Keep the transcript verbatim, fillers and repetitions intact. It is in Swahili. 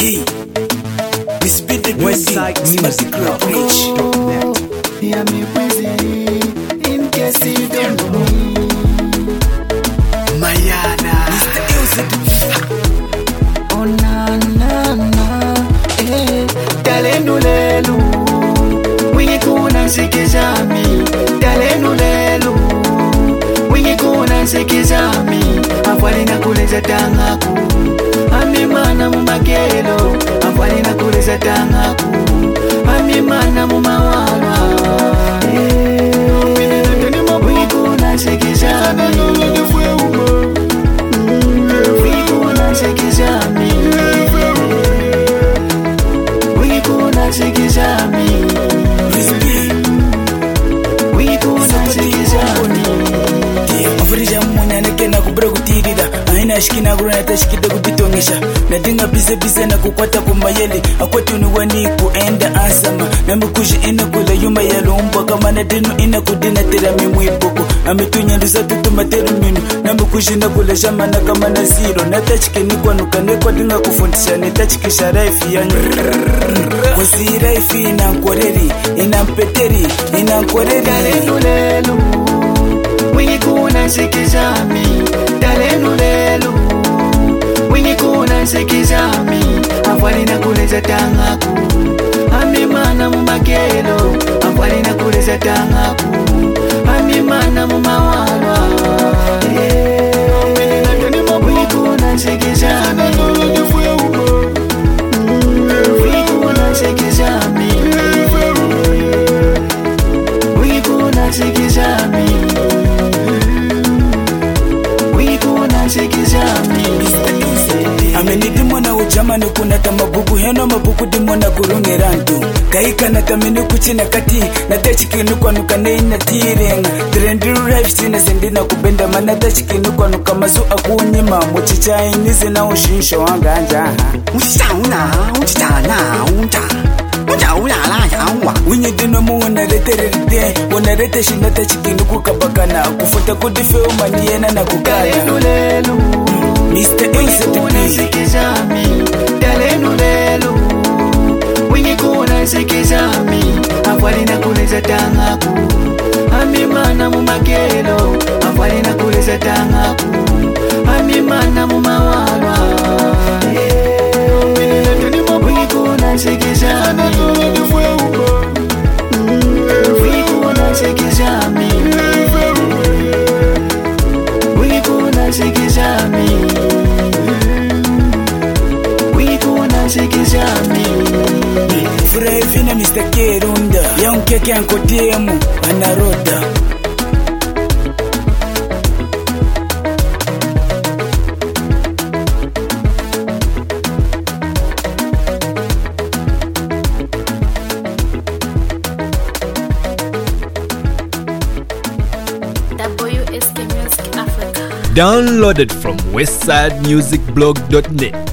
D. We spit the Westside Music Club Rich. Hear me busy, in case you don't know me. Mayana. Oh na na na, eh. Dalenu lelu, wingi kuna sikizami. Dalenu lelu, wingi kuna sikizami. Afwali na kuleza tangaku, amimana mumakelo. Afwali na kuleza tangaku, amimana mumawala. Wingi kuna sikizami. Wingi kuna sikizami. Wingi kuna sikizami. Wingi kuna sikizami. Afrija mmonya neke na kubra kutirida. Aina shikina gura na tashikida kubitongisha. Na dinga bize bize na kukwata kumayeli. Akwati unuwani kuenda asama. Na mkushi ina kula yuma ya lumba. Kama na dinu ina kudina tira mimu ipoko. Amitunya nduza tutu materu minu. Na mkushi na kula shama na kama na zero. Na tachikini kwa nuka nekwa dinga kufundisha. Ni tachikisha raifi yanyu. Wasi raifi ina nkoreri. Ina mpeteri. Ina nkoreri. Dalenu lelu, wingi kuna sikizami. Dalenu lelu, wingi kuna sikizami. Afwali na kuleza tangaku, amimana mumakelo. Afwali na kuleza tangaku, amimana mumawalwa. Wingi kuna sikizami. Wingi kuna sikizami. Wingi kuna sikizami. Wingi kuna sikizami. Amenidi mwana ujamani kuna tamabubu heno mabuku di mwana kurungera ndu Kaika na tamini kuchina kati na tachikinu kwa nuka neina tirenga Trendiru life sina sendina kubenda mana tachikinu kwa nuka mazu akunyima Muchicha inizi na ushinsho wanga anja Uchichauna, uchichana, unta Unta ulala ya uwa Winyi dino mu unarete rete Unarete shina tachikinu kukabakana Kufuta kudife umaniena na kukana Dalenu lelu, mister wingi kuna sikizami. Dalenu lelu, wingi kuna sikizami. Afwali na kuleza tangaku, amimana mumakelo. Afwali na kuleza tangaku, amimana mumawalwa. Wingi kuna sikizami. Wingi kuna sikizami. Wingi kuna sikizami. Wingi kuna sikizami. Furahi na mister Kerunda Young keke anko diemu Anaroda Downloaded from westside music blog dot net.